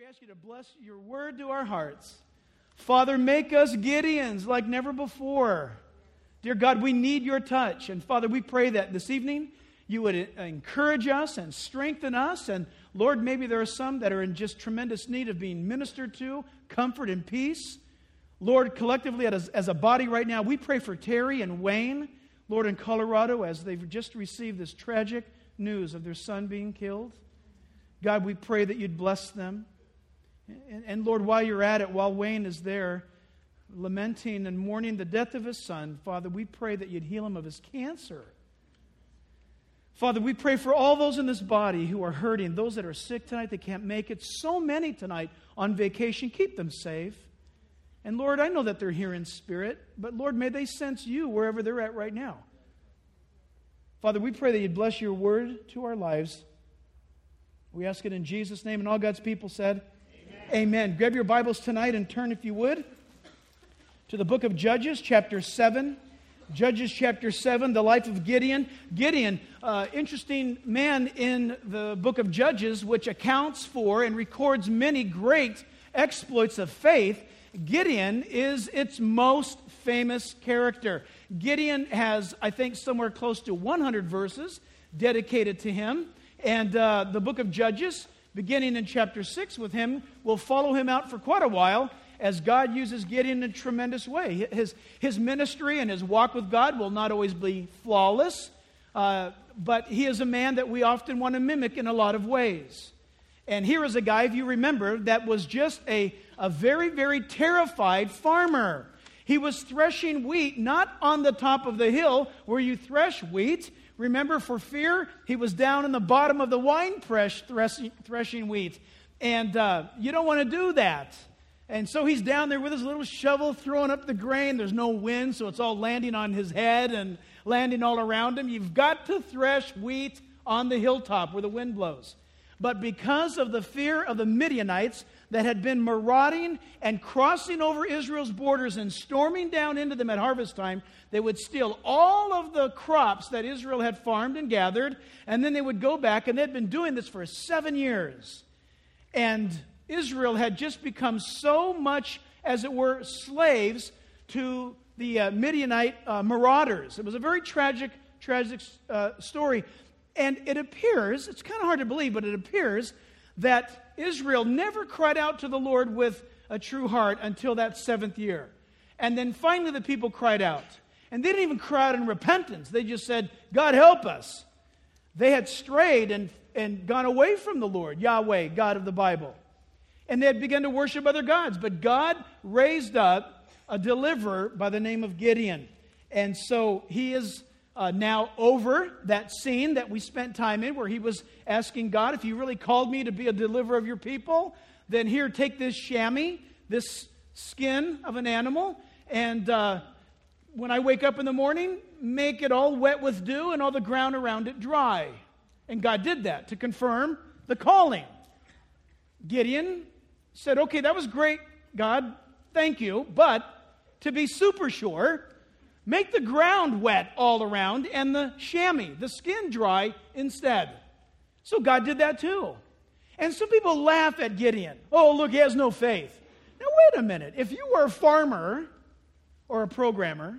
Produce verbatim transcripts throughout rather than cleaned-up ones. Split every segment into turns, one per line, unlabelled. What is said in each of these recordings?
we ask you to bless your word to our hearts. Father, make us Gideons like never before. Dear God, we need your touch. And Father, we pray that this evening you would encourage us and strengthen us. And Lord, maybe there are some that are in just tremendous need of being ministered to, comfort and peace. Lord, collectively as, as a body right now, we pray for Terry and Wayne, Lord, in Colorado, as they've just received this tragic news of their son being killed. God, we pray that you'd bless them. And, and Lord, while you're at it, while Wayne is there lamenting and mourning the death of his son, Father, we pray that you'd heal him of his cancer. Father, we pray for all those in this body who are hurting, those that are sick tonight, they can't make it. So many tonight on vacation. Keep them safe. And Lord, I know that they're here in spirit, but Lord, may they sense you wherever they're at right now. Father, we pray that you'd bless your word to our lives. We ask it in Jesus' name, and all God's people said, Amen. Amen. Grab your Bibles tonight and turn, if you would, to the book of Judges, chapter seven. Judges chapter seven, the life of Gideon. Gideon, uh, interesting man in the book of Judges, which accounts for and records many great exploits of faith. Gideon is its most famous character. Gideon has, I think, somewhere close to one hundred verses dedicated to him. And uh, the book of Judges, beginning in chapter six with him, will follow him out for quite a while as God uses Gideon in a tremendous way. His, his ministry and his walk with God will not always be flawless, uh, but he is a man that we often want to mimic in a lot of ways. And here is a guy, if you remember, that was just a, a very, very terrified farmer. He was threshing wheat, not on the top of the hill where you thresh wheat. Remember, for fear, he was down in the bottom of the wine press threshing, threshing wheat. And uh, you don't want to do that. And so he's down there with his little shovel throwing up the grain. There's no wind, so it's all landing on his head and landing all around him. You've got to thresh wheat on the hilltop where the wind blows. But because of the fear of the Midianites that had been marauding and crossing over Israel's borders and storming down into them at harvest time, they would steal all of the crops that Israel had farmed and gathered, and then they would go back, and they'd been doing this for seven years. And Israel had just become so much, as it were, slaves to the uh, Midianite uh, marauders. It was a very tragic, tragic uh, story. And it appears, it's kind of hard to believe, but it appears that Israel never cried out to the Lord with a true heart until that seventh year. And then finally the people cried out. And they didn't even cry out in repentance. They just said, God help us. They had strayed and, and gone away from the Lord, Yahweh, God of the Bible. And they had begun to worship other gods. But God raised up a deliverer by the name of Gideon. And so he is Uh, now over that scene that we spent time in where he was asking God, if you really called me to be a deliverer of your people, then here, take this chamois, this skin of an animal, and uh, when I wake up in the morning, make it all wet with dew and all the ground around it dry. And God did that to confirm the calling. Gideon said, okay, that was great, God, thank you, but to be super sure, make the ground wet all around and the chamois, the skin, dry instead. So God did that too. And some people laugh at Gideon. Oh, look, he has no faith. Now, wait a minute. If you were a farmer or a programmer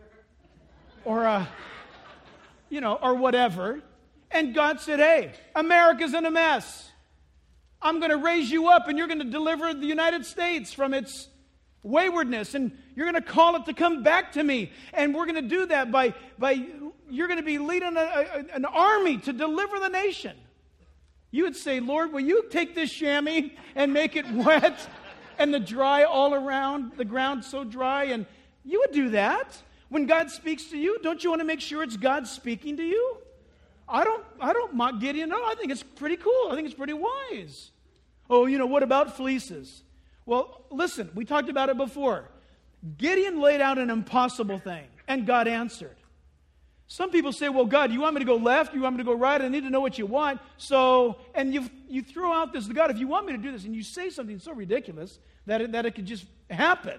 or a, you know, or whatever, and God said, hey, America's in a mess. I'm going to raise you up and you're going to deliver the United States from its waywardness, and you're going to call it to come back to me, and we're going to do that by, by you're going to be leading a, a, an army to deliver the nation. You would say, Lord, will you take this chamois and make it wet and the dry all around, the ground so dry, and you would do that. When God speaks to you, don't you want to make sure it's God speaking to you? I don't, I don't mock Gideon. No, I think it's pretty cool. I think it's pretty wise. Oh, you know, what about fleeces? Well, listen, we talked about it before. Gideon laid out an impossible thing, and God answered. Some people say, well, God, you want me to go left? You want me to go right? I need to know what you want. So, and you you throw out this, God, if you want me to do this, and you say something so ridiculous that it, that it could just happen.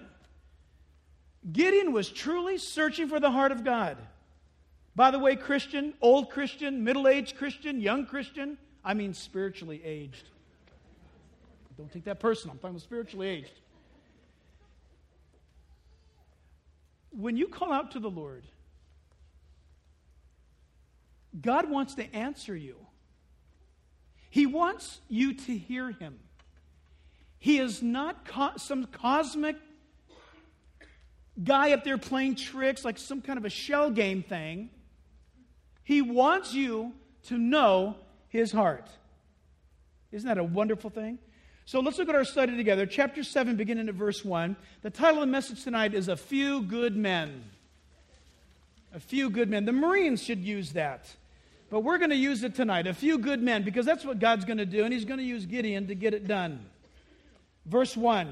Gideon was truly searching for the heart of God. By the way, Christian, old Christian, middle-aged Christian, young Christian, I mean spiritually aged. Don't take that personal. I'm talking about spiritually aged. When you call out to the Lord, God wants to answer you. He wants you to hear Him. He is not co- some cosmic guy up there playing tricks like some kind of a shell game thing. He wants you to know His heart. Isn't that a wonderful thing? So let's look at our study together. Chapter seven, beginning at verse one. The title of the message tonight is A Few Good Men. A Few Good Men. The Marines should use that. But we're going to use it tonight. A few good men, because that's what God's going to do, and He's going to use Gideon to get it done. Verse one.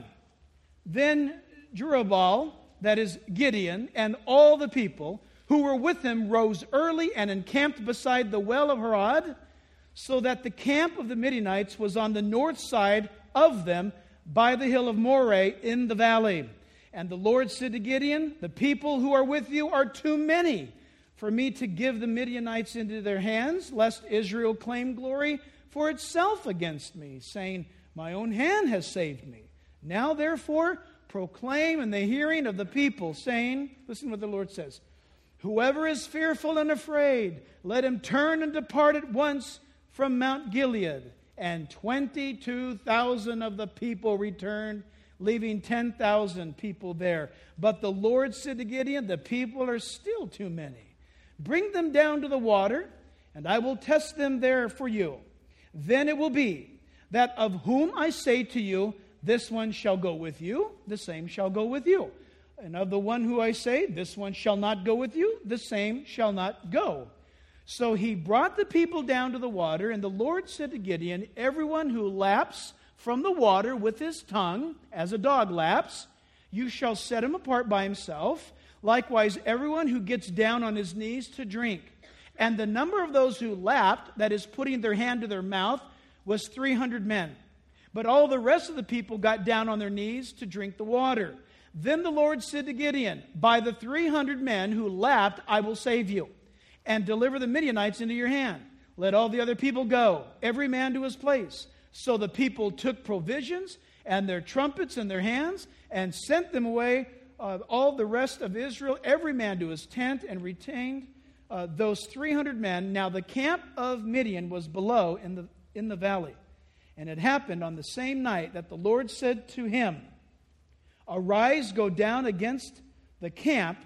Then Jerubbaal, that is Gideon, and all the people who were with him rose early and encamped beside the well of Harod, so that the camp of the Midianites was on the north side of them by the hill of Moreh in the valley. And the Lord said to Gideon, the people who are with you are too many for me to give the Midianites into their hands, lest Israel claim glory for itself against me, saying, my own hand has saved me. Now therefore proclaim in the hearing of the people, saying, listen to what the Lord says, whoever is fearful and afraid, let him turn and depart at once from Mount Gilead. And twenty-two thousand of the people returned, leaving ten thousand people there. But the Lord said to Gideon, the people are still too many. Bring them down to the water, and I will test them there for you. Then it will be that of whom I say to you, this one shall go with you, the same shall go with you. And of the one who I say, this one shall not go with you, the same shall not go. So he brought the people down to the water, and the Lord said to Gideon, everyone who laps from the water with his tongue, as a dog laps, you shall set him apart by himself. Likewise, everyone who gets down on his knees to drink. And the number of those who lapped, that is, putting their hand to their mouth, was three hundred men. But all the rest of the people got down on their knees to drink the water. Then the Lord said to Gideon, by the three hundred men who lapped, I will save you, and deliver the Midianites into your hand. Let all the other people go, every man to his place. So the people took provisions and their trumpets in their hands, and sent them away, uh, all the rest of Israel, every man to his tent, and retained uh, those three hundred men. Now the camp of Midian was below in the, in the valley. And it happened on the same night that the Lord said to him, arise, go down against the camp,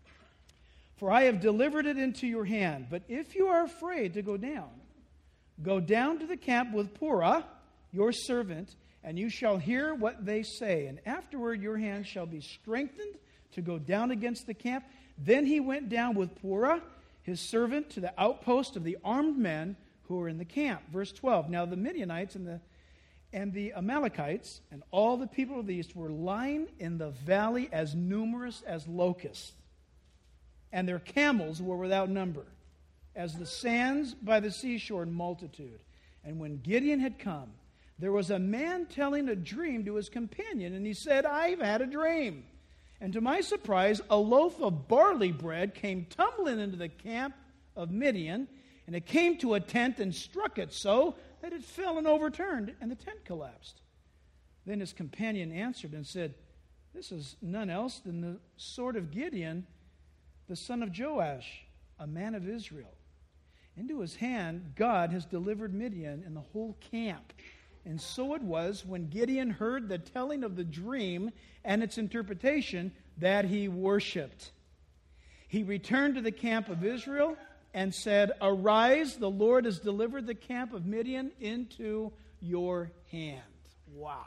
for I have delivered it into your hand. But if you are afraid to go down, go down to the camp with Purah, your servant, and you shall hear what they say. And afterward your hand shall be strengthened to go down against the camp. Then he went down with Purah, his servant, to the outpost of the armed men who were in the camp. Verse twelve, now the Midianites and the and the Amalekites and all the people of the east were lying in the valley as numerous as locusts, and their camels were without number, as the sands by the seashore in multitude. And when Gideon had come, there was a man telling a dream to his companion, and he said, I've had a dream. And to my surprise, a loaf of barley bread came tumbling into the camp of Midian, and it came to a tent and struck it so that it fell and overturned, and the tent collapsed. Then his companion answered and said, this is none else than the sword of Gideon, the son of Joash, a man of Israel. Into his hand God has delivered Midian and the whole camp. And so it was, when Gideon heard the telling of the dream and its interpretation, that he worshipped. He returned to the camp of Israel and said, arise, the Lord has delivered the camp of Midian into your hand. Wow.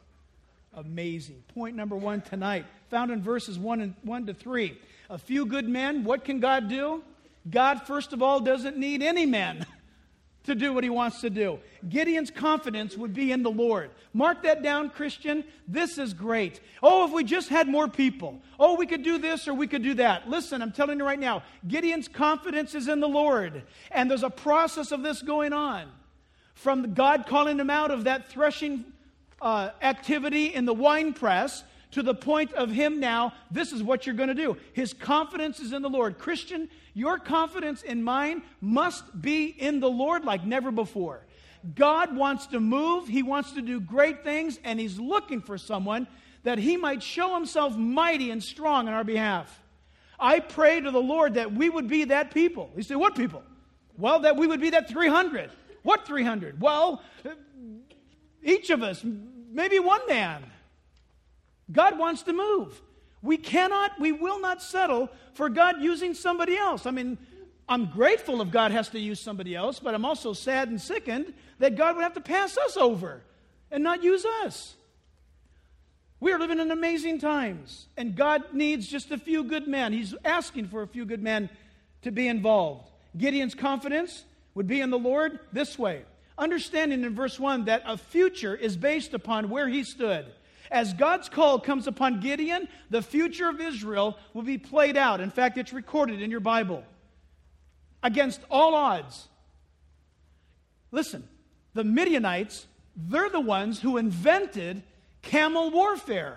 Amazing. Point number one tonight, found in verses one and one to three. A few good men, what can God do? God, first of all, doesn't need any men to do what he wants to do. Gideon's confidence would be in the Lord. Mark that down, Christian. This is great. Oh, if we just had more people. Oh, we could do this or we could do that. Listen, I'm telling you right now, Gideon's confidence is in the Lord. And there's a process of this going on. From God calling him out of that threshing uh, activity in the wine press, to the point of him now, this is what you're going to do. His confidence is in the Lord. Christian, your confidence in mine must be in the Lord like never before. God wants to move. He wants to do great things, and He's looking for someone that He might show Himself mighty and strong on our behalf. I pray to the Lord that we would be that people. You say, what people? Well, that we would be that three hundred. What three hundred? Well, each of us, maybe one man. God wants to move. We cannot, we will not settle for God using somebody else. I mean, I'm grateful if God has to use somebody else, but I'm also sad and sickened that God would have to pass us over and not use us. We are living in amazing times, and God needs just a few good men. He's asking for a few good men to be involved. Gideon's confidence would be in the Lord this way. Understanding in verse one that a future is based upon where he stood. As God's call comes upon Gideon, the future of Israel will be played out. In fact, it's recorded in your Bible. Against all odds. Listen, the Midianites, they're the ones who invented camel warfare.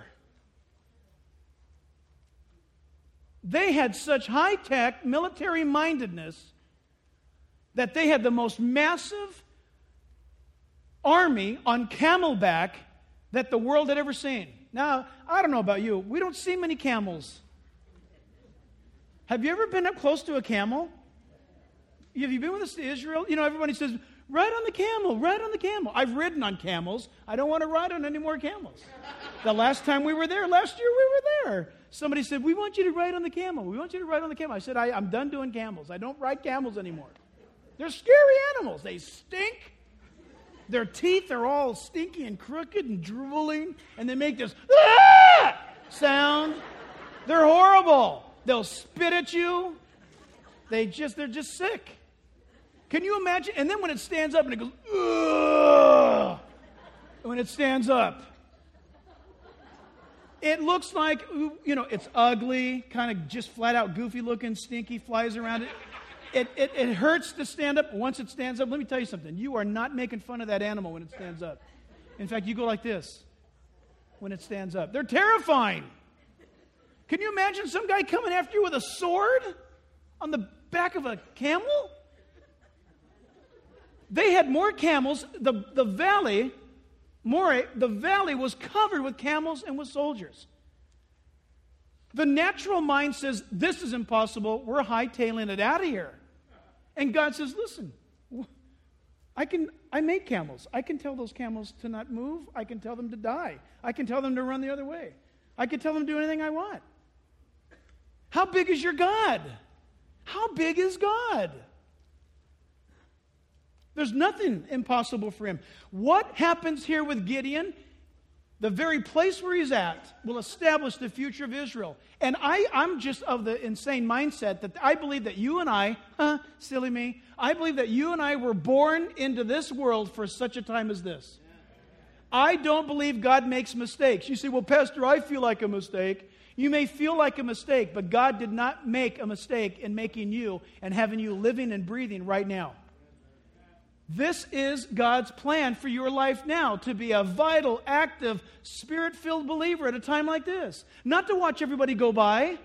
They had such high-tech military mindedness that they had the most massive army on camelback that the world had ever seen. Now, I don't know about you. We don't see many camels. Have you ever been up close to a camel? Have you been with us to Israel? You know, everybody says, ride on the camel, ride on the camel. I've ridden on camels. I don't want to ride on any more camels. The last time we were there, last year we were there. Somebody said, we want you to ride on the camel. We want you to ride on the camel. I said, I, I'm done doing camels. I don't ride camels anymore. They're scary animals. They stink. Their teeth are all stinky and crooked and drooling, and they make this ah! sound. They're horrible. They'll spit at you. They just, they're just sick. Can you imagine? And then when it stands up and it goes, ugh, when it stands up, it looks like, you know, it's ugly, kind of just flat out goofy looking, stinky, flies around it. It, it. it hurts to stand up. Once it stands up, let me tell you something. You are not making fun of that animal when it stands up. In fact, you go like this when it stands up. They're terrifying. Can you imagine some guy coming after you with a sword on the back of a camel? They had more camels. The, the valley, More, the valley was covered with camels and with soldiers. The natural mind says, this is impossible. We're hightailing it out of here. And God says, listen, I can. I make camels. I can tell those camels to not move. I can tell them to die. I can tell them to run the other way. I can tell them to do anything I want. How big is your God? How big is God? There's nothing impossible for him. What happens here with Gideon? The very place where he's at will establish the future of Israel. And I, I'm just of the insane mindset that I believe that you and I, huh, silly me, I believe that you and I were born into this world for such a time as this. I don't believe God makes mistakes. You say, well, Pastor, I feel like a mistake. You may feel like a mistake, but God did not make a mistake in making you and having you living and breathing right now. This is God's plan for your life now, to be a vital, active, Spirit-filled believer at a time like this. Not to watch everybody go by,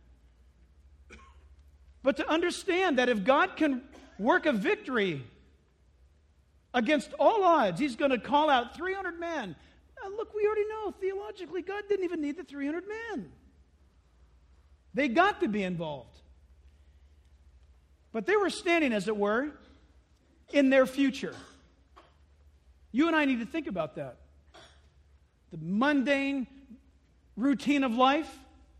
but to understand that if God can work a victory against all odds, He's going to call out three hundred men. Now, look, we already know, theologically, God didn't even need the three hundred men. They got to be involved. But they were standing, as it were, in their future. You and I need to think about that. The mundane routine of life.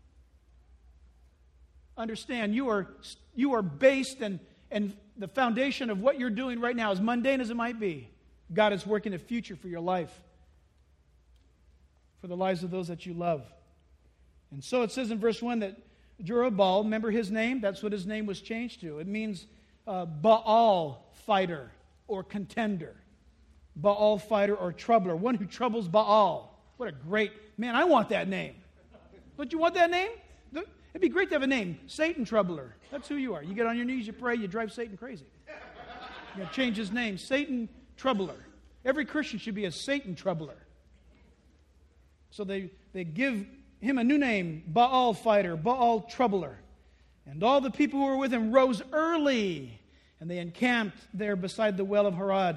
Understand, you are you are based and and the foundation of what you're doing right now, as mundane as it might be, God is working a future for your life, for the lives of those that you love. And so it says in verse one that Jerubbaal, remember his name? That's what his name was changed to. It means uh, Baal fighter or contender. Baal fighter or troubler. One who troubles Baal. What a great, man, I want that name. Don't you want that name? It'd be great to have a name. Satan troubler. That's who you are. You get on your knees, you pray, you drive Satan crazy. You got to change his name. Satan troubler. Every Christian should be a Satan troubler. So they, they give him a new name, Baal fighter, Baal troubler. And all the people who were with him rose early, and they encamped there beside the well of Harod.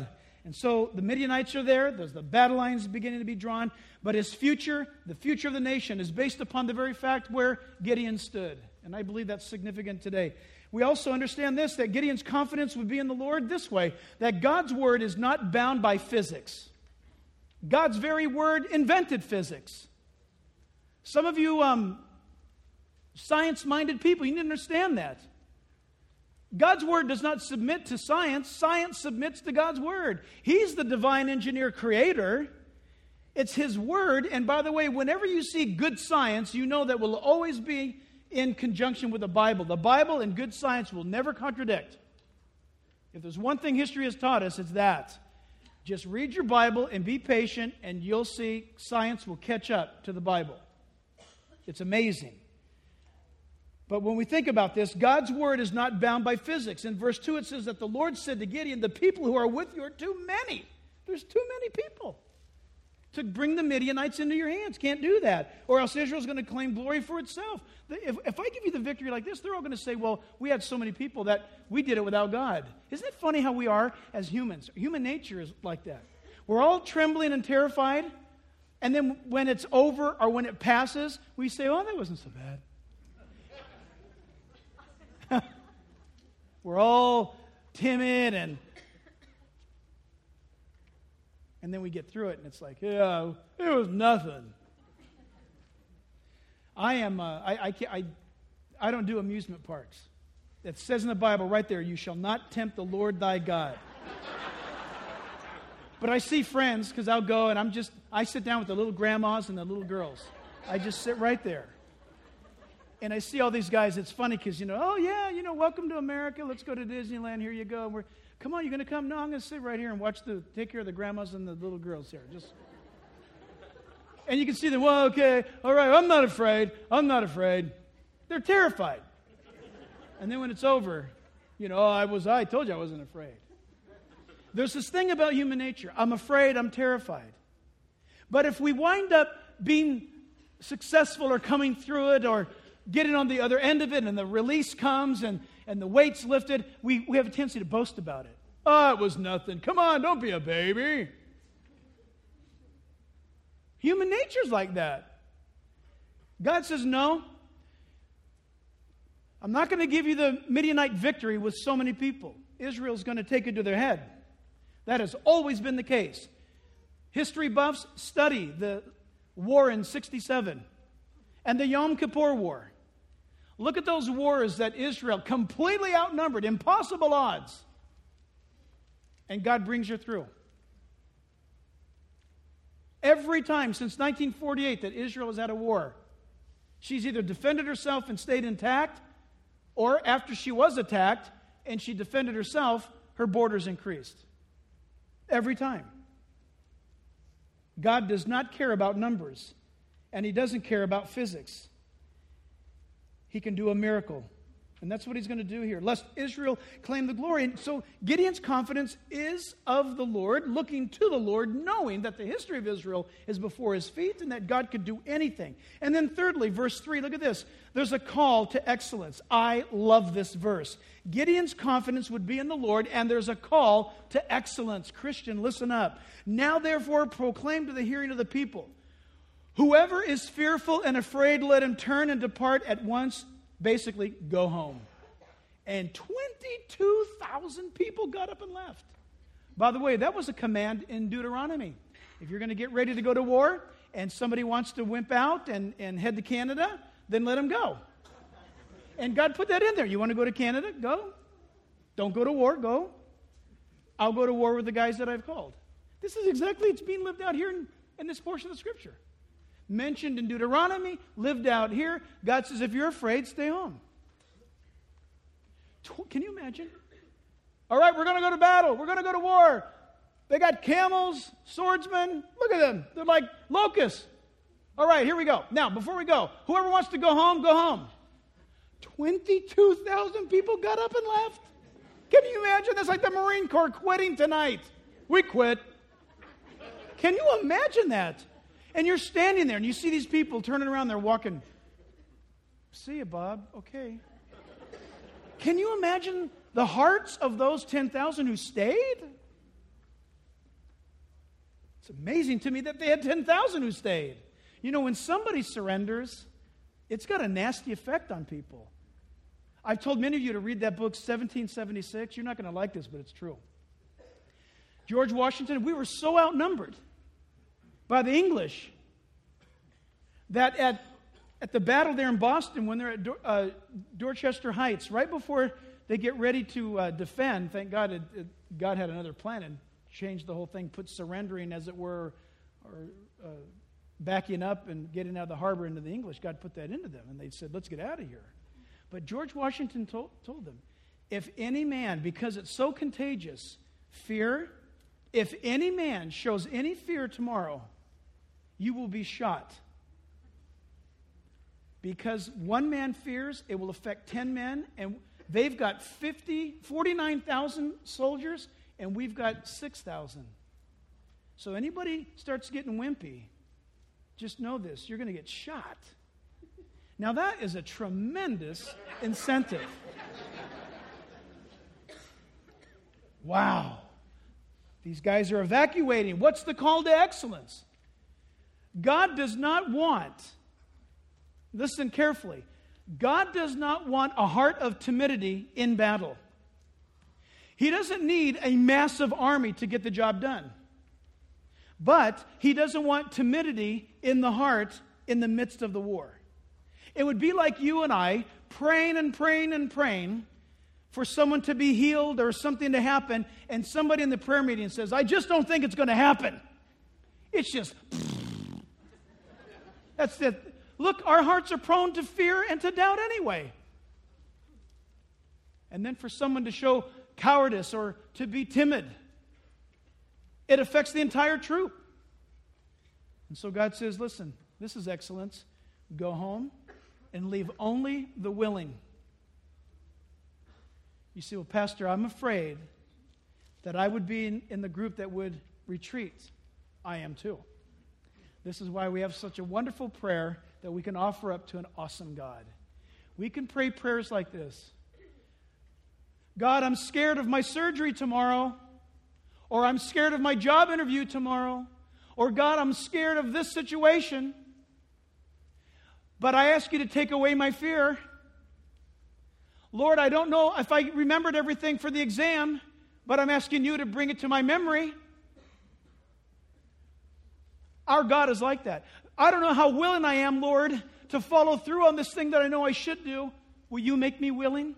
And so the Midianites are there. There's the battle lines beginning to be drawn. But his future, the future of the nation, is based upon the very fact where Gideon stood. And I believe that's significant today. We also understand this, that Gideon's confidence would be in the Lord this way, that God's word is not bound by physics. God's very word invented physics. Some of you um, science-minded people, you need to understand that. God's word does not submit to science. Science submits to God's word. He's the divine engineer creator. It's his word. And by the way, whenever you see good science, you know that will always be in conjunction with the Bible. The Bible and good science will never contradict. If there's one thing history has taught us, it's that. Just read your Bible and be patient, and you'll see science will catch up to the Bible. It's amazing. But when we think about this, God's word is not bound by physics. In verse two, it says that the Lord said to Gideon, the people who are with you are too many. There's too many people to bring the Midianites into your hands. Can't do that. Or else Israel's going to claim glory for itself. If, if I give you the victory like this, they're all going to say, well, we had so many people that we did it without God. Isn't it funny how we are as humans? Human nature is like that. We're all trembling and terrified. And then when it's over or when it passes, we say, oh, that wasn't so bad. We're all timid and And then we get through it, and it's like, yeah, it was nothing. I am, uh, I, I, can't, I, I don't do amusement parks. It says in the Bible right there, you shall not tempt the Lord thy God. But I see friends, because I'll go, and I'm just, I sit down with the little grandmas and the little girls. I just sit right there. And I see all these guys. It's funny because, you know, oh, yeah, you know, welcome to America. Let's go to Disneyland. Here you go. And we're, come on, you're going to come? No, I'm going to sit right here and watch the, take care of the grandmas and the little girls here. Just, and you can see them, well, okay, all right, I'm not afraid. I'm not afraid. They're terrified. And then when it's over, you know, oh, I was, I told you I wasn't afraid. There's this thing about human nature. I'm afraid, I'm terrified. But if we wind up being successful or coming through it or getting on the other end of it and the release comes and, and the weight's lifted, we, we have a tendency to boast about it. Oh, it was nothing. Come on, don't be a baby. Human nature's like that. God says, no, I'm not going to give you the Midianite victory with so many people. Israel's going to take it to their head. That has always been the case. History buffs study the war in sixty-seven and the Yom Kippur War. Look at those wars that Israel completely outnumbered, impossible odds. And God brings her through. Every time since nineteen forty-eight that Israel has had a war, she's either defended herself and stayed intact, or after she was attacked and she defended herself, her borders increased. Every time. God does not care about numbers, and He doesn't care about physics. He can do a miracle. And that's what He's going to do here, lest Israel claim the glory. And so Gideon's confidence is of the Lord, looking to the Lord, knowing that the history of Israel is before His feet and that God could do anything. And then thirdly, verse three, look at this. There's a call to excellence. I love this verse. Gideon's confidence would be in the Lord, and there's a call to excellence. Christian, listen up. Now therefore proclaim to the hearing of the people, whoever is fearful and afraid, let him turn and depart at once. Basically, go home. And twenty-two thousand people got up and left. By the way, that was a command in Deuteronomy. If you're going to get ready to go to war and somebody wants to wimp out and, and head to Canada, then let them go. And God put that in there. You want to go to Canada? Go. Don't go to war. Go. I'll go to war with the guys that I've called. This is exactly, it's being lived out here in, in this portion of the Scripture. Mentioned in Deuteronomy, lived out here. God says, if you're afraid, stay home. Can you imagine? All right, we're going to go to battle. We're going to go to war. They got camels, swordsmen. Look at them. They're like locusts. All right, here we go. Now, before we go, whoever wants to go home, go home. twenty-two thousand people got up and left. Can you imagine? That's like the Marine Corps quitting tonight. We quit. Can you imagine that? And you're standing there and you see these people turning around, they're walking. See you, Bob. Okay. Can you imagine the hearts of those ten thousand who stayed? It's amazing to me that they had ten thousand who stayed. You know, when somebody surrenders, it's got a nasty effect on people. I've told many of you to read that book, seventeen seventy-six. You're not going to like this, but it's true. George Washington, we were so outnumbered by the English that at, at the battle there in Boston, when they're at Dor- uh, Dorchester Heights, right before they get ready to uh, defend, thank God it, it, God had another plan and changed the whole thing, put surrendering, as it were, or uh, backing up and getting out of the harbor into the English. God put that into them, and they said, let's get out of here. But George Washington told, told them, if any man, because it's so contagious, fear, if any man shows any fear tomorrow, you will be shot. Because one man fears, it will affect ten men, and they've got fifty, forty-nine thousand soldiers, and we've got six thousand. So anybody starts getting wimpy, just know this, you're going to get shot. Now that is a tremendous incentive. Wow. These guys are evacuating. What's the call to excellence? God does not want, listen carefully, God does not want a heart of timidity in battle. He doesn't need a massive army to get the job done. But He doesn't want timidity in the heart in the midst of the war. It would be like you and I praying and praying and praying for someone to be healed or something to happen, and somebody in the prayer meeting says, I just don't think it's going to happen. It's just, that's it. Look, our hearts are prone to fear and to doubt anyway. And then for someone to show cowardice or to be timid, it affects the entire troop. And so God says, listen, this is excellence. Go home and leave only the willing. You say, well, Pastor, I'm afraid that I would be in, in the group that would retreat. I am too. This is why we have such a wonderful prayer that we can offer up to an awesome God. We can pray prayers like this. God, I'm scared of my surgery tomorrow. Or I'm scared of my job interview tomorrow. Or God, I'm scared of this situation. But I ask you to take away my fear. Lord, I don't know if I remembered everything for the exam, but I'm asking you to bring it to my memory. Our God is like that. I don't know how willing I am, Lord, to follow through on this thing that I know I should do. Will you make me willing?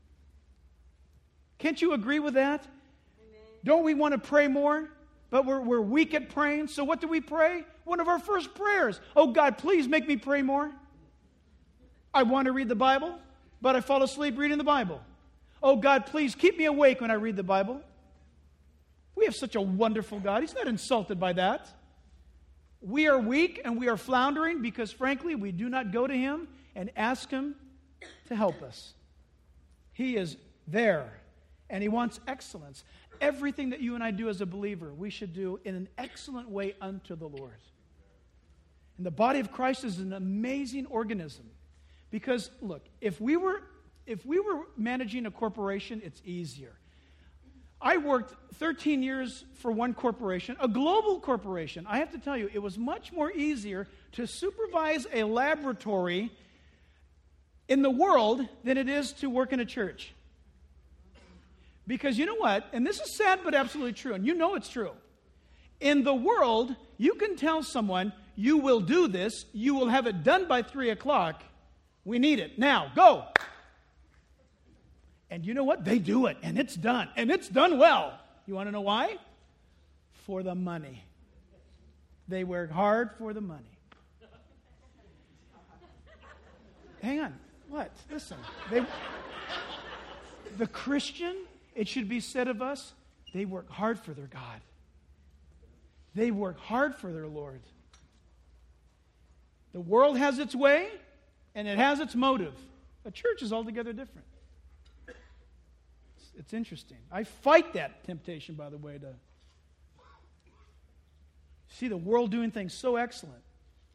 Can't you agree with that? Amen. Don't we want to pray more? But we're, we're weak at praying. So what do we pray? One of our first prayers. Oh, God, please make me pray more. I want to read the Bible, but I fall asleep reading the Bible. Oh, God, please keep me awake when I read the Bible. We have such a wonderful God. He's not insulted by that. We are weak and we are floundering because, frankly, we do not go to Him and ask Him to help us. He is there, and He wants excellence. Everything that you and I do as a believer, we should do in an excellent way unto the Lord. And the body of Christ is an amazing organism. Because, look, if we were if we were managing a corporation, it's easier. I worked thirteen years for one corporation, a global corporation. I have to tell you, it was much more easier to supervise a laboratory in the world than it is to work in a church. Because you know what? And this is sad but absolutely true, and you know it's true. In the world, you can tell someone, you will do this, you will have it done by three o'clock. We need it. Now, go. And you know what? They do it, and it's done. And it's done well. You want to know why? For the money. They work hard for the money. Hang on. What? Listen. They, the Christian, it should be said of us, they work hard for their God. They work hard for their Lord. The world has its way, and it has its motive. A church is altogether different. It's, it's interesting. I fight that temptation, by the way, to see the world doing things so excellent.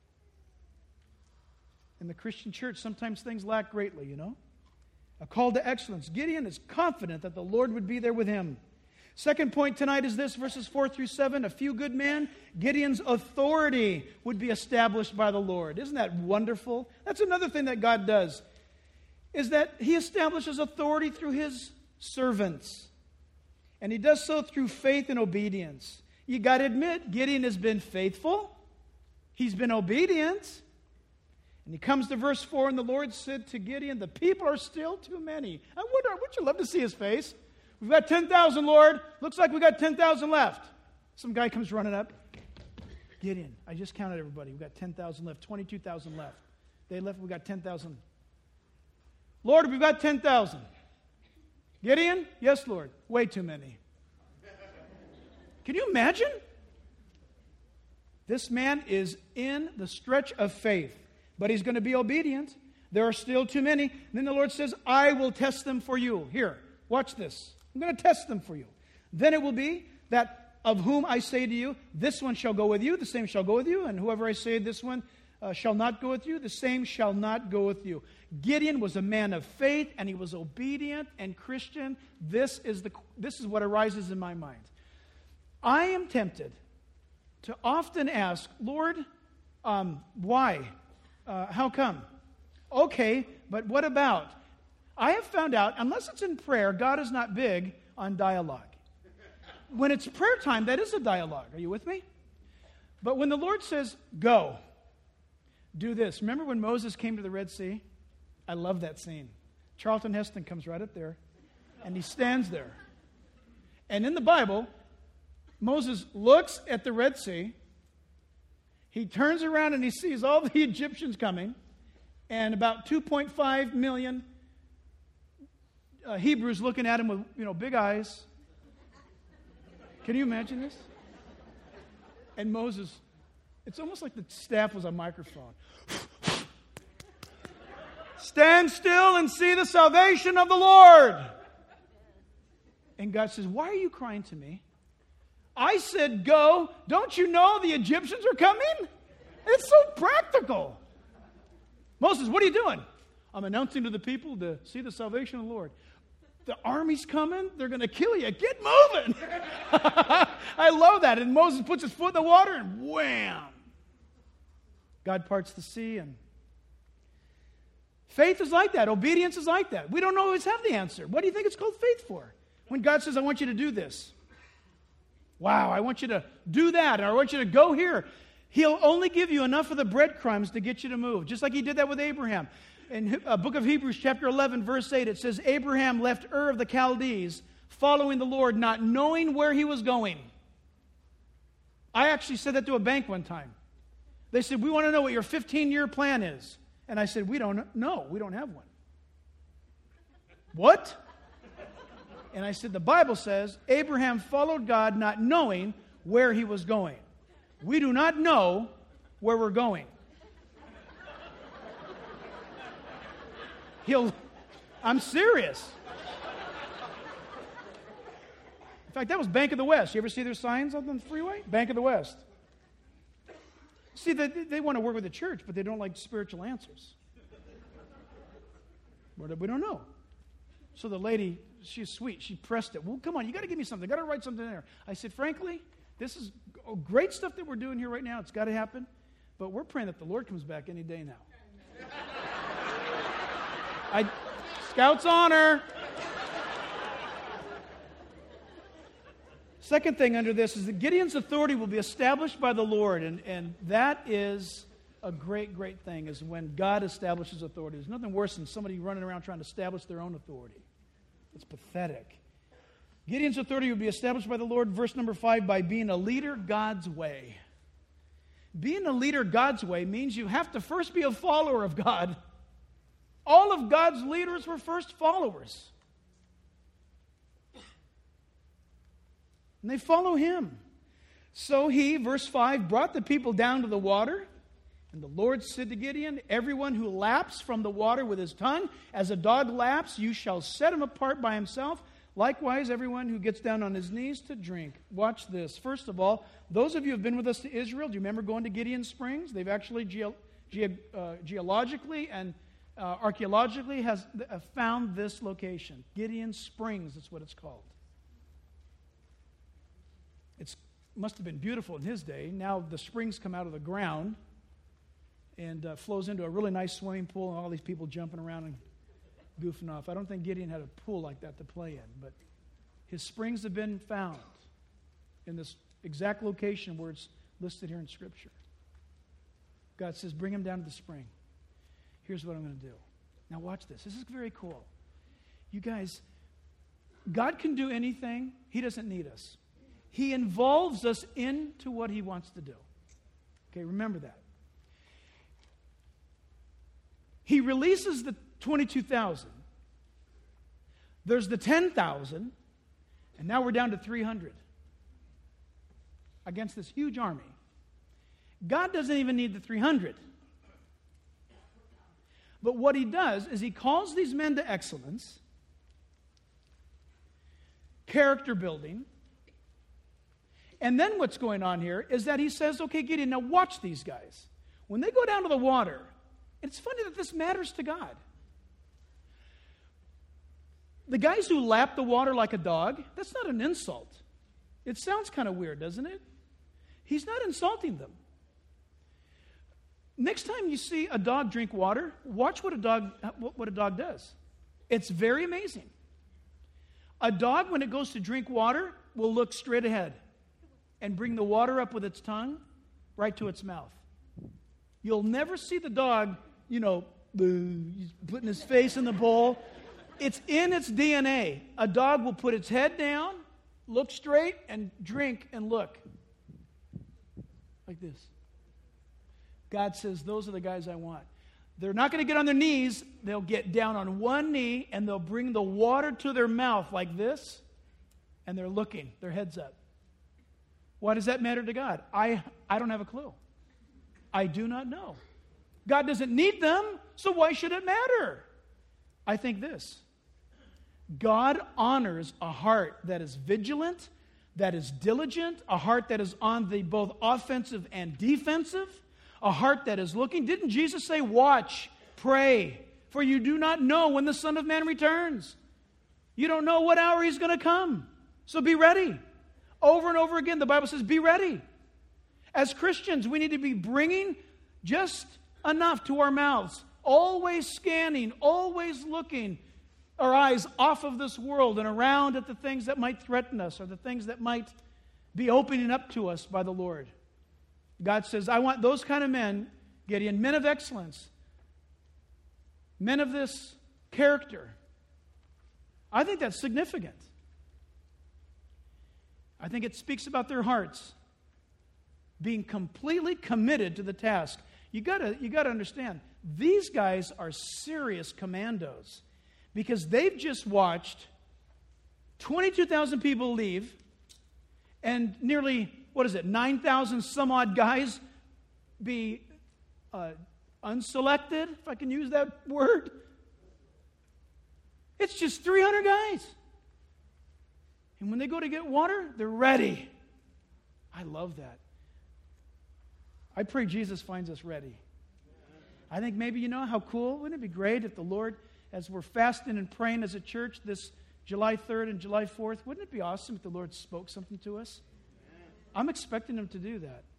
In the Christian church, sometimes things lack greatly, you know. A call to excellence. Gideon is confident that the Lord would be there with him. Second point tonight is this, verses four through seven. A few good men, Gideon's authority would be established by the Lord. Isn't that wonderful? That's another thing that God does, is that he establishes authority through his servants. And he does so through faith and obedience. You got to admit, Gideon has been faithful. He's been obedient. And he comes to verse four, and the Lord said to Gideon, the people are still too many. I wonder, wouldn't you love to see his face? We've got ten thousand, Lord. Looks like we got ten thousand left. Some guy comes running up. Gideon, I just counted everybody. We've got ten thousand left, twenty-two thousand left. They left, we got ten thousand. Lord, we've got ten thousand. Gideon? Yes, Lord. Way too many. Can you imagine? This man is in the stretch of faith, but he's going to be obedient. There are still too many. And then the Lord says, I will test them for you. Here, watch this. I'm going to test them for you. Then it will be that of whom I say to you, this one shall go with you, the same shall go with you, and whoever I say this one uh, shall not go with you, the same shall not go with you. Gideon was a man of faith, and he was obedient and Christian. This is the this is what arises in my mind. I am tempted to often ask, Lord, um, why? Uh, how come? Okay, but what about? I have found out, unless it's in prayer, God is not big on dialogue. When it's prayer time, that is a dialogue. Are you with me? But when the Lord says, go, do this. Remember when Moses came to the Red Sea? I love that scene. Charlton Heston comes right up there, and he stands there. And in the Bible, Moses looks at the Red Sea. He turns around and he sees all the Egyptians coming, and about two point five million uh, Hebrews looking at him with, you know, big eyes. Can you imagine this? And Moses, it's almost like the staff was a microphone. Stand still and see the salvation of the Lord. And God says, why are you crying to me? I said, go. Don't you know the Egyptians are coming? It's so practical. Moses, what are you doing? I'm announcing to the people to see the salvation of the Lord. The army's coming. They're going to kill you. Get moving. I love that. And Moses puts his foot in the water and wham. God parts the sea. And faith is like that. Obedience is like that. We don't always have the answer. What do you think it's called faith for? When God says, I want you to do this. Wow, I want you to do that. Or I want you to go here. He'll only give you enough of the breadcrumbs to get you to move. Just like he did that with Abraham. In uh, book of Hebrews chapter eleven, verse eight, it says, Abraham left Ur of the Chaldees, following the Lord, not knowing where he was going. I actually said that to a bank one time. They said, we want to know what your fifteen-year plan is. And I said, we don't know. We don't have one. What? And I said, the Bible says, Abraham followed God not knowing where he was going. We do not know where we're going. He'll, I'm serious. In fact, that was Bank of the West. You ever see their signs on the freeway? Bank of the West. See, they, they want to work with the church, but they don't like spiritual answers. We don't know. So the lady, she's sweet. She pressed it. Well, come on, you got to give me something. I got to write something there. I said, frankly, this is great stuff that we're doing here right now. It's got to happen. But we're praying that the Lord comes back any day now. I, Scout's honor. Second thing under this is that Gideon's authority will be established by the Lord. And, and that is a great, great thing, is when God establishes authority. There's nothing worse than somebody running around trying to establish their own authority. It's pathetic. Gideon's authority will be established by the Lord, verse number five, by being a leader God's way. Being a leader God's way means you have to first be a follower of God. All of God's leaders were first followers. And they follow him. So he, verse five, brought the people down to the water. And the Lord said to Gideon, everyone who laps from the water with his tongue, as a dog laps, you shall set him apart by himself. Likewise, everyone who gets down on his knees to drink. Watch this. First of all, those of you who have been with us to Israel, do you remember going to Gideon Springs? They've actually ge- ge- uh, geologically and uh, archaeologically has uh, found this location. Gideon Springs, that's what it's called. must have been beautiful in his day. Now the springs come out of the ground and uh, flows into a really nice swimming pool, and all these people jumping around and goofing off. I don't think Gideon had a pool like that to play in, but his springs have been found in this exact location where it's listed here in Scripture. God says, bring him down to the spring. Here's what I'm going to do. Now watch this. This is very cool. You guys, God can do anything. He doesn't need us. He involves us into what he wants to do. Okay, remember that. He releases the twenty-two thousand. There's the ten thousand, and now we're down to three hundred against this huge army. God doesn't even need the three hundred. But what he does is he calls these men to excellence, character building, and then what's going on here is that he says, okay, Gideon, now watch these guys. When they go down to the water, it's funny that this matters to God. The guys who lap the water like a dog, that's not an insult. It sounds kind of weird, doesn't it? He's not insulting them. Next time you see a dog drink water, watch what a dog what a dog does. It's very amazing. A dog, when it goes to drink water, will look straight ahead and bring the water up with its tongue right to its mouth. You'll never see the dog, you know, putting his face in the bowl. It's in its D N A. A dog will put its head down, look straight, and drink and look. Like this. God says, those are the guys I want. They're not going to get on their knees. They'll get down on one knee, and they'll bring the water to their mouth like this, and they're looking, their heads up. Why does that matter to God? I, I don't have a clue. I do not know. God doesn't need them, so why should it matter? I think this. God honors a heart that is vigilant, that is diligent, a heart that is on the both offensive and defensive, a heart that is looking. Didn't Jesus say, watch, pray, for you do not know when the Son of Man returns. You don't know what hour he's going to come. So be ready. Over and over again, the Bible says, be ready. As Christians, we need to be bringing just enough to our mouths, always scanning, always looking our eyes off of this world and around at the things that might threaten us or the things that might be opening up to us by the Lord. God says, I want those kind of men, Gideon, men of excellence, men of this character. I think that's significant. I think it speaks about their hearts being completely committed to the task. You gotta, you gotta understand, these guys are serious commandos because they've just watched twenty-two thousand people leave and nearly, what is it, nine thousand some odd guys be uh, unselected, if I can use that word. It's just three hundred guys. And when they go to get water, they're ready. I love that. I pray Jesus finds us ready. I think maybe, you know, how cool, wouldn't it be great if the Lord, as we're fasting and praying as a church this July third and July fourth, wouldn't it be awesome if the Lord spoke something to us? I'm expecting him to do that.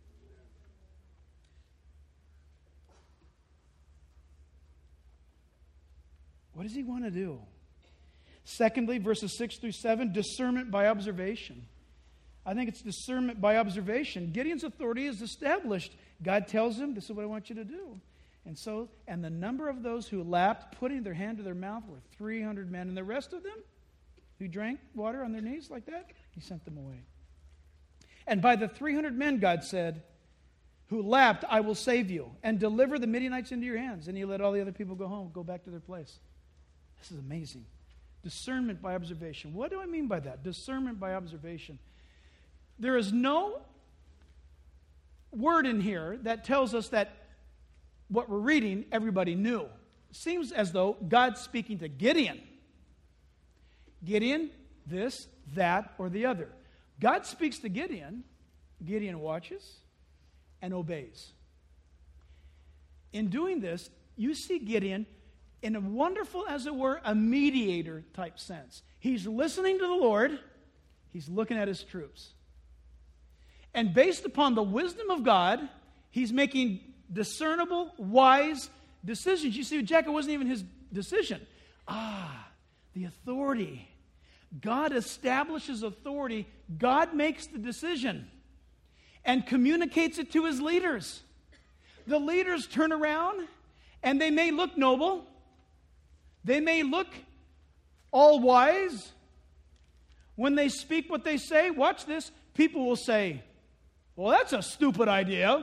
What does he want to do? Secondly, verses six through seven, discernment by observation. I think it's discernment by observation. Gideon's authority is established. God tells him, this is what I want you to do. And so, and the number of those who lapped, putting their hand to their mouth, were three hundred men. And the rest of them, who drank water on their knees like that, he sent them away. And by the three hundred men, God said, who lapped, I will save you and deliver the Midianites into your hands. And he let all the other people go home, go back to their place. This is amazing. Discernment by observation. What do I mean by that? Discernment by observation. There is no word in here that tells us that what we're reading, everybody knew. It seems as though God's speaking to Gideon. Gideon, this, that, or the other. God speaks to Gideon. Gideon watches and obeys. In doing this, you see Gideon in a wonderful, as it were, a mediator type sense. He's listening to the Lord. He's looking at his troops. And based upon the wisdom of God, he's making discernible, wise decisions. You see, Jacob wasn't even his decision. Ah, the authority. God establishes authority. God makes the decision and communicates it to his leaders. The leaders turn around and they may look noble. They may look all wise. When they speak what they say, watch this, people will say, well, that's a stupid idea.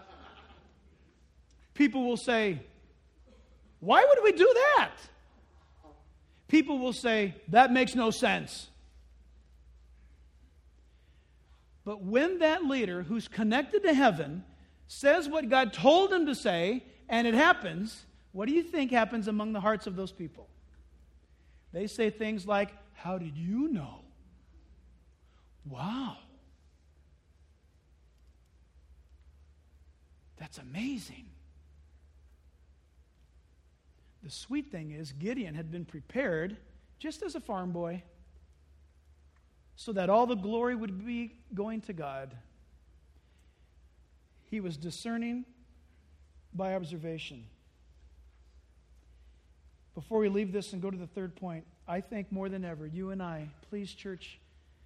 People will say, why would we do that? People will say, that makes no sense. But when that leader who's connected to heaven says what God told him to say, and it happens, what do you think happens among the hearts of those people? They say things like, how did you know? Wow. That's amazing. The sweet thing is, Gideon had been prepared just as a farm boy so that all the glory would be going to God. He was discerning by observation. Before we leave this and go to the third point, I think more than ever, you and I, please, church,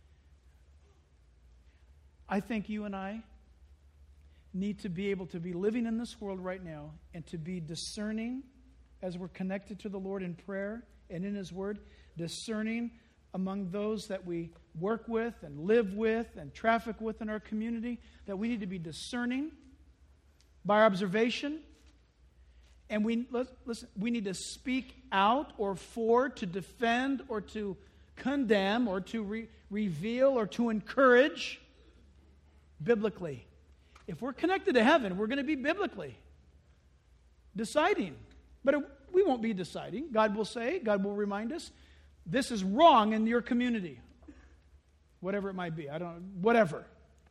I think you and I need to be able to be living in this world right now and to be discerning as we're connected to the Lord in prayer and in His Word, discerning among those that we work with and live with and traffic with in our community, that we need to be discerning by observation. And we listen, we need to speak out or for, to defend or to condemn or to re- reveal or to encourage biblically. If we're connected to heaven, we're going to be biblically deciding. But it, we won't be deciding. God will say, God will remind us, this is wrong in your community. Whatever it might be. I don't whatever.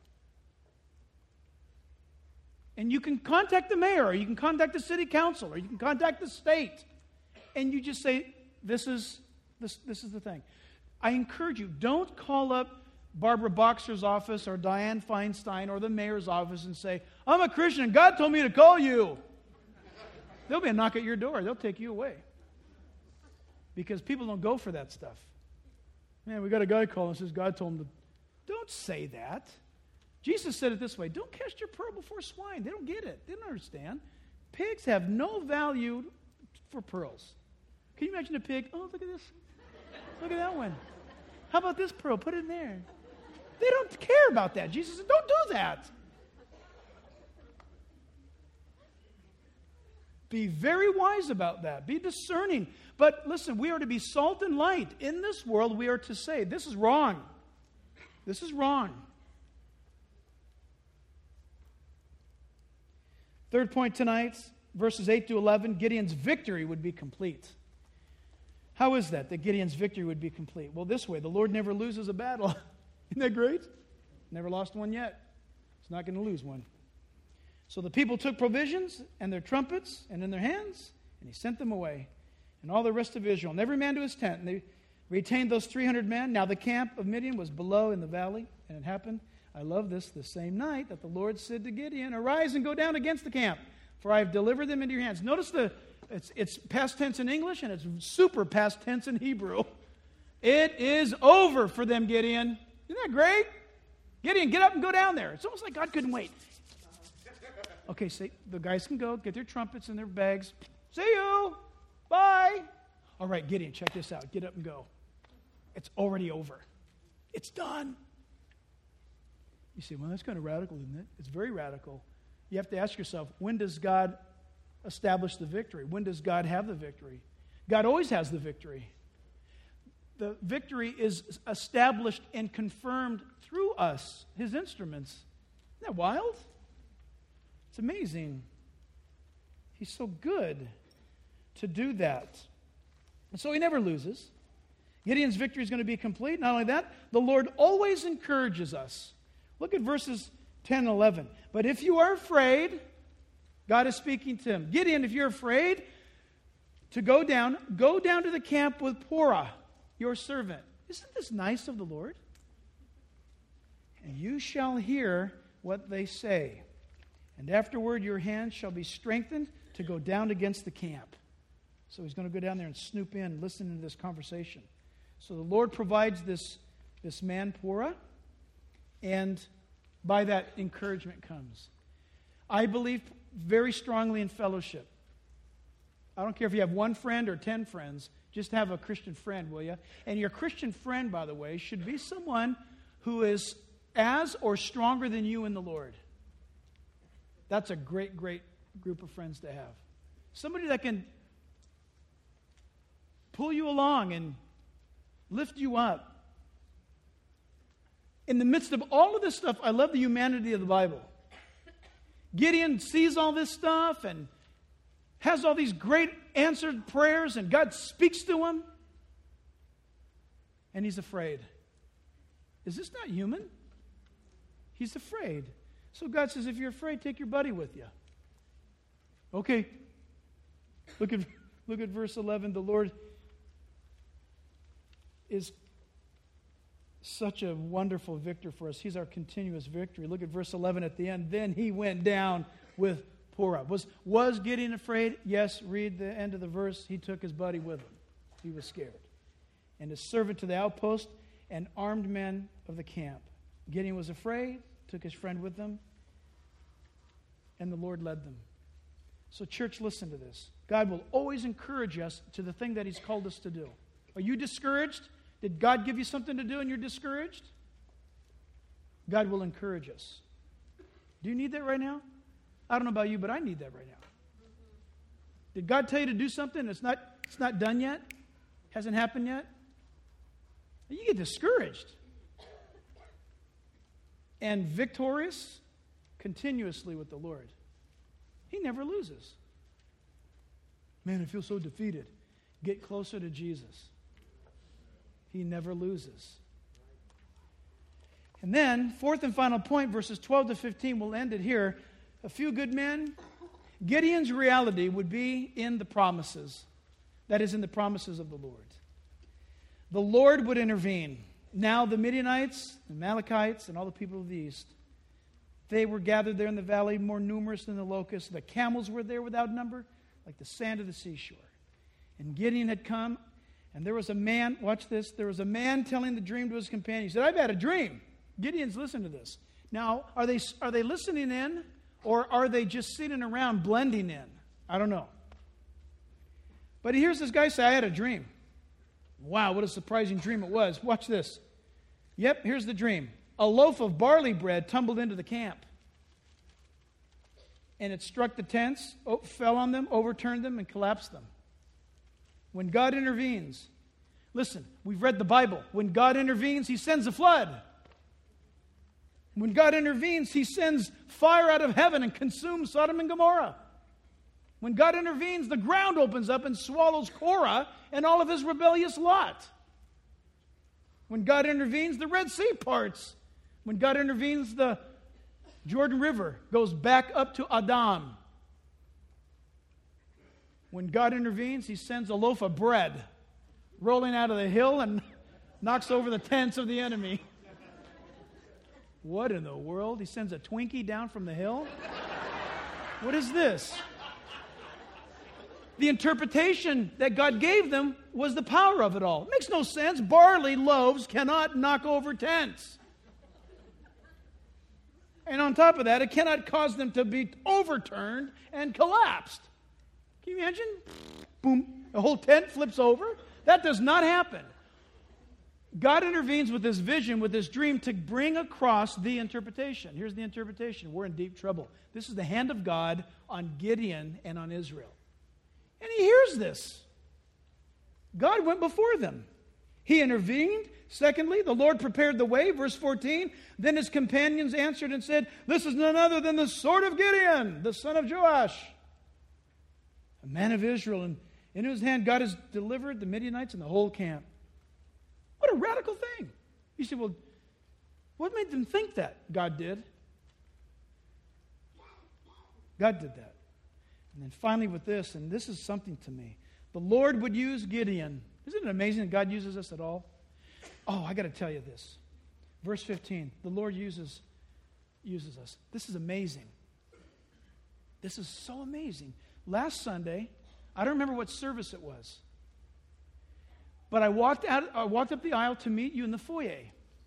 And you can contact the mayor, or you can contact the city council, or you can contact the state. And you just say, this is this, this is the thing. I encourage you, don't call up Barbara Boxer's office or Dianne Feinstein or the mayor's office and say, I'm a Christian and God told me to call you. There'll be a knock at your door. They'll take you away. Because people don't go for that stuff. Man, we got a guy calling and says God told him to. Don't say that. Jesus said it this way, don't cast your pearl before swine. They don't get it. They don't understand. Pigs have no value for pearls. Can you imagine a pig? Oh, look at this. Look at that one. How about this pearl? Put it in there. They don't care about that. Jesus said, don't do that. Be very wise about that. Be discerning. But listen, we are to be salt and light. In this world, we are to say, this is wrong. This is wrong. Third point tonight, verses eight to eleven, Gideon's victory would be complete. How is that, that Gideon's victory would be complete? Well, this way, the Lord never loses a battle. Isn't that great? Never lost one yet. He's not going to lose one. So the people took provisions and their trumpets and in their hands, and he sent them away. And all the rest of Israel, and every man to his tent. And they retained those three hundred men. Now the camp of Midian was below in the valley. And it happened, I love this, the same night that the Lord said to Gideon, arise and go down against the camp, for I have delivered them into your hands. Notice the it's, it's past tense in English, and it's super past tense in Hebrew. It is over for them, Gideon. Isn't that great? Gideon, get up and go down there. It's almost like God couldn't wait. Okay, so the guys can go, get their trumpets and their bags. See you. Bye. All right, Gideon, check this out. Get up and go. It's already over. It's done. You say, well, that's kind of radical, isn't it? It's very radical. You have to ask yourself, when does God establish the victory? When does God have the victory? God always has the victory. The victory is established and confirmed through us, His instruments. Isn't that wild? It's amazing. He's so good to do that. And so He never loses. Gideon's victory is going to be complete. Not only that, the Lord always encourages us. Look at verses ten and eleven. But if you are afraid, God is speaking to him. Gideon, if you're afraid to go down, go down to the camp with Porah, your servant. Isn't this nice of the Lord? and you shall hear what they say. And afterward your hand shall be strengthened to go down against the camp. So he's going to go down there and snoop in, listen to this conversation. So the Lord provides this, this man, Purah, and by that, encouragement comes. I believe very strongly in fellowship. I don't care if you have one friend or ten friends, just have a Christian friend, will you? And your Christian friend, by the way, should be someone who is as or stronger than you in the Lord. That's a great, great group of friends to have. Somebody that can pull you along and lift you up. In the midst of all of this stuff, I love the humanity of the Bible. Gideon sees all this stuff and has all these great answered prayers, and God speaks to him, and he's afraid. Is this not human? He's afraid. So God says, if you're afraid, take your buddy with you. Okay. Look at, look at verse eleven. The Lord is such a wonderful victor for us. He's our continuous victory. Look at verse eleven at the end. Then he went down with Purah. Was, was Gideon afraid? Yes. Read the end of the verse. He took his buddy with him. He was scared. And his servant to the outpost and armed men of the camp. Gideon was afraid, took his friend with them, and the Lord led them. So church, listen to this. God will always encourage us to the thing that he's called us to do. Are you discouraged? Did God give you something to do and you're discouraged? God will encourage us. Do you need that right now? I don't know about you, but I need that right now. Did God tell you to do something and it's not, it's not done yet? Hasn't happened yet? You get discouraged. And victorious continuously with the Lord. He never loses. Man, I feel so defeated. Get closer to Jesus. He never loses. And then, fourth and final point, verses twelve to fifteen, we'll end it here. A few good men. Gideon's reality would be in the promises. That is, in the promises of the Lord. The Lord would intervene. Now the Midianites, the Amalekites, and all the people of the east, they were gathered there in the valley, more numerous than the locusts. The camels were there without number, like the sand of the seashore. And Gideon had come, and there was a man, watch this, there was a man telling the dream to his companion. He said, I've had a dream. Gideon's listening to this. Now, are they, are they listening in, or are they just sitting around blending in? I don't know. But he hears this guy say, I had a dream. Wow, what a surprising dream it was. Watch this. Yep, here's the dream. A loaf of barley bread tumbled into the camp. And it struck the tents, fell on them, overturned them, and collapsed them. When God intervenes, listen, we've read the Bible. When God intervenes, he sends a flood. When God intervenes, he sends fire out of heaven and consumes Sodom and Gomorrah. When God intervenes, the ground opens up and swallows Korah and all of his rebellious lot. When God intervenes, the Red Sea parts. When God intervenes, the Jordan River goes back up to Adam. When God intervenes, he sends a loaf of bread rolling out of the hill and knocks over the tents of the enemy. What in the world? He sends a Twinkie down from the hill? What is this? The interpretation that God gave them was the power of it all. It makes no sense. Barley loaves cannot knock over tents. And on top of that, it cannot cause them to be overturned and collapsed. Can you imagine? Boom, the whole tent flips over. That does not happen. God intervenes with this vision, with this dream, to bring across the interpretation. Here's the interpretation. We're in deep trouble. This is the hand of God on Gideon and on Israel. And he hears this. God went before them. He intervened. Secondly, the Lord prepared the way. Verse fourteen. Then his companions answered and said, this is none other than the sword of Gideon, the son of Joash, a man of Israel. And in whose hand God has delivered the Midianites and the whole camp. What a radical thing. You say, well, what made them think that? God did. God did that. And then finally with this, and this is something to me, the Lord would use Gideon. Isn't it amazing that God uses us at all? Oh, I got to tell you this. Verse fifteen, the Lord uses, uses us. This is amazing. This is so amazing. Last Sunday, I don't remember what service it was, but I walked out. I walked up the aisle to meet you in the foyer.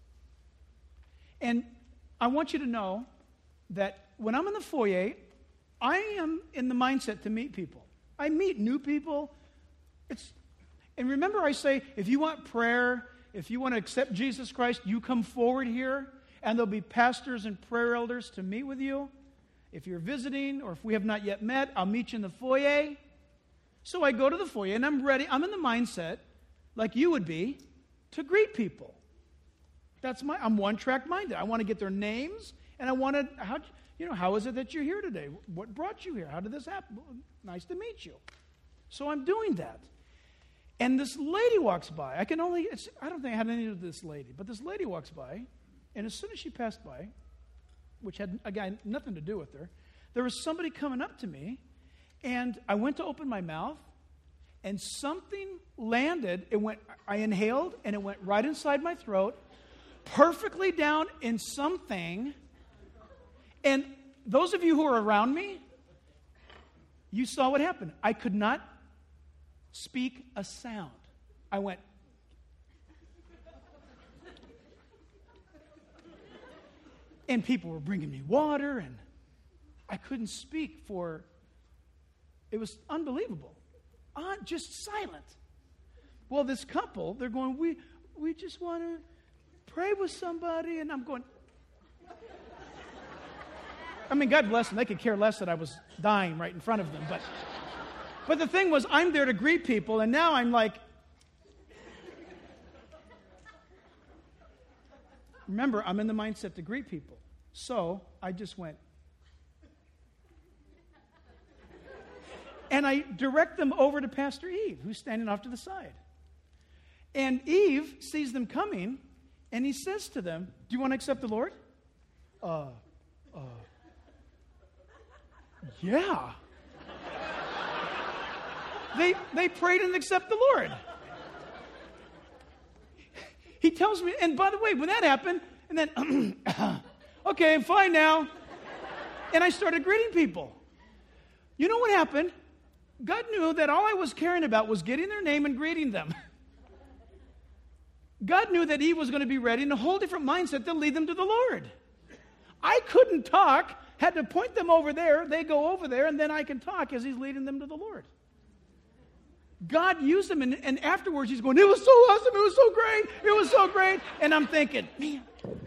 And I want you to know that when I'm in the foyer, I am in the mindset to meet people. I meet new people. It's, and remember I say, if you want prayer, if you want to accept Jesus Christ, you come forward here, and there'll be pastors and prayer elders to meet with you. If you're visiting, or if we have not yet met, I'll meet you in the foyer. So I go to the foyer, and I'm ready. I'm in the mindset, like you would be, to greet people. That's my, I'm one-track minded. I want to get their names, and I want to, how, you know, how is it that you're here today? What brought you here? How did this happen? Nice to meet you. So I'm doing that. And this lady walks by. I can only, it's, I don't think I had any of this lady, but this lady walks by, and as soon as she passed by, which had, again, nothing to do with her, there was somebody coming up to me, and I went to open my mouth, and something landed. It went, I inhaled, and it went right inside my throat, perfectly down in something. And those of you who are around me, you saw what happened. I could not speak a sound. I went, and people were bringing me water, and I couldn't speak for, it was unbelievable. Uh, just silent. Well, this couple, they're going, we we just want to pray with somebody, and I'm going, I mean, God bless them. They could care less that I was dying right in front of them. But, but the thing was, I'm there to greet people, and now I'm like, remember, I'm in the mindset to greet people. So I just went, and I direct them over to Pastor Eve, who's standing off to the side. And Eve sees them coming, and he says to them, do you want to accept the Lord? Uh, uh, yeah. They they prayed and accepted the Lord. He tells me, and by the way, when that happened, and then, okay, I'm fine now. And I started greeting people. You know what happened? God knew that all I was caring about was getting their name and greeting them. God knew that Eve was going to be ready in a whole different mindset to lead them to the Lord. I couldn't talk, had to point them over there, they go over there, and then I can talk as he's leading them to the Lord. God used them, and, and afterwards he's going, it was so awesome, it was so great, it was so great. And I'm thinking, man.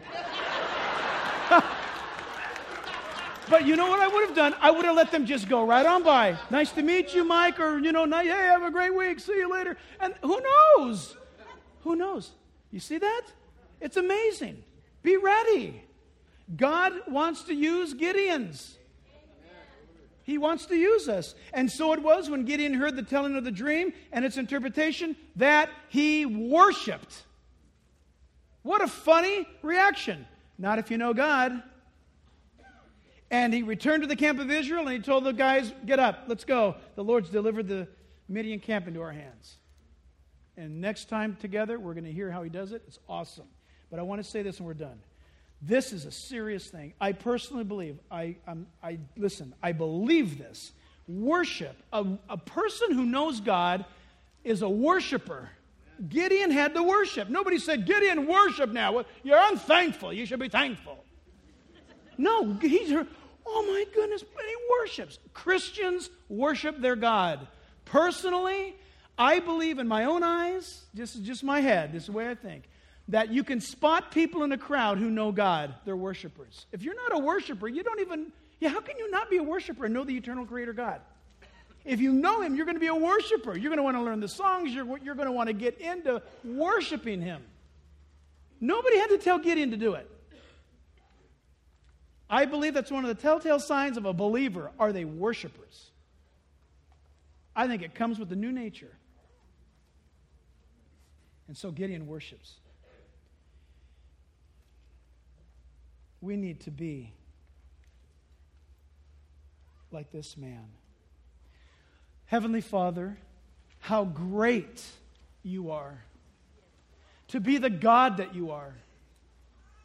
But you know what I would have done? I would have let them just go right on by. Nice to meet you, Mike, or, you know, hey, have a great week, see you later. And who knows? Who knows? You see that? It's amazing. Be ready. God wants to use Gideons. He wants to use us. And so it was when Gideon heard the telling of the dream and its interpretation that he worshiped. What a funny reaction. Not if you know God. And he returned to the camp of Israel, and he told the guys, get up, let's go. The Lord's delivered the Midian camp into our hands. And next time together, we're going to hear how he does it. It's awesome. But I want to say this and we're done. This is a serious thing. I personally believe, I, I'm, I listen, I believe this. Worship, a, a person who knows God is a worshiper. Gideon had to worship. Nobody said, Gideon, worship now. Well, you're unthankful. You should be thankful. No, he's, oh my goodness, but he worships. Christians worship their God. Personally, I believe in my own eyes, this is just my head, this is the way I think, that you can spot people in a crowd who know God. They're worshipers. If you're not a worshiper, you don't even, yeah, how can you not be a worshiper and know the eternal creator God? If you know him, you're going to be a worshiper. You're going to want to learn the songs. You're, you're going to want to get into worshiping him. Nobody had to tell Gideon to do it. I believe that's one of the telltale signs of a believer. Are they worshipers? I think it comes with the new nature. And so Gideon worships. We need to be like this man. Heavenly Father, how great you are. To be the God that you are.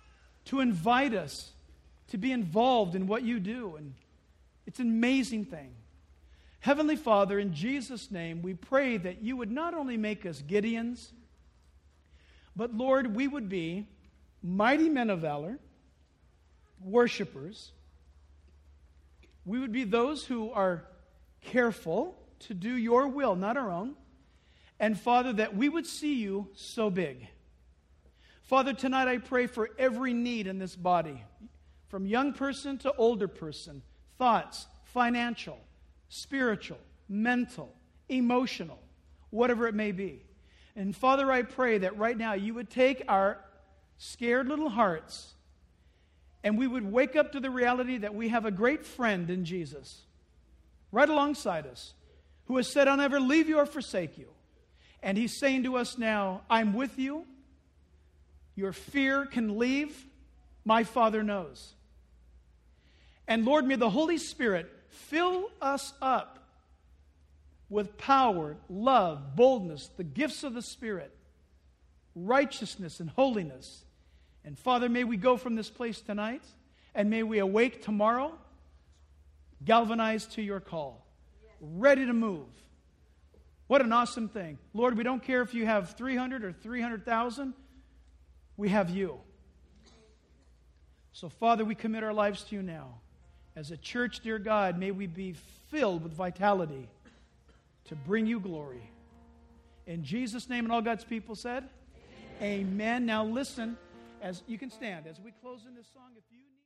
to invite us to be involved in what you do. And it's an amazing thing. Heavenly Father, in Jesus' name, we pray that you would not only make us Gideons, but Lord, we would be mighty men of valor, worshipers. We would be those who are careful to do your will, not our own. And Father, that we would see you so big. Father, tonight I pray for every need in this body, from young person to older person, thoughts, financial, spiritual, mental, emotional, whatever it may be. And Father, I pray that right now you would take our scared little hearts and we would wake up to the reality that we have a great friend in Jesus, right alongside us, who has said, I'll never leave you or forsake you. And he's saying to us now, I'm with you. Your fear can leave. My Father knows. And Lord, may the Holy Spirit fill us up with power, love, boldness, the gifts of the Spirit, righteousness and holiness. And Father, may we go from this place tonight, and may we awake tomorrow, galvanized to your call, ready to move. What an awesome thing. Lord, we don't care if you have three hundred or three hundred thousand. We have you. So, Father, we commit our lives to you now. As a church, dear God, may we be filled with vitality to bring you glory. In Jesus' name, and all God's people said, Amen. Amen. Now listen, as you can stand, as we close in this song, if you need